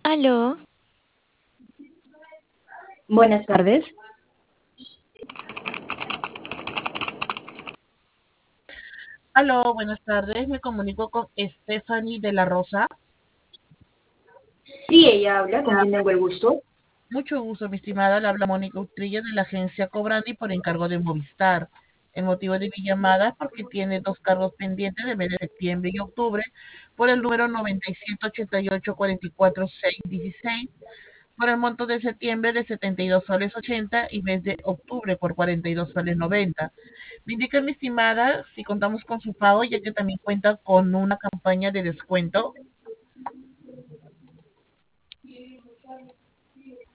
Aló, Buenas tardes. Aló, buenas tardes. Me comunico con Stephanie de la Rosa. Sí, ella habla, con quien tengo el gusto. Mucho gusto, mi estimada. Le habla Mónica Utrilla de la agencia Cobrandi por encargo de Movistar. El motivo de mi llamada es porque tiene dos cargos pendientes de mes de septiembre y octubre por el número 9788-44616, por el monto de septiembre de 72 soles 80 y mes de octubre por 42 soles 90. Me indica, mi estimada, si contamos con su pago, ya que también cuenta con una campaña de descuento.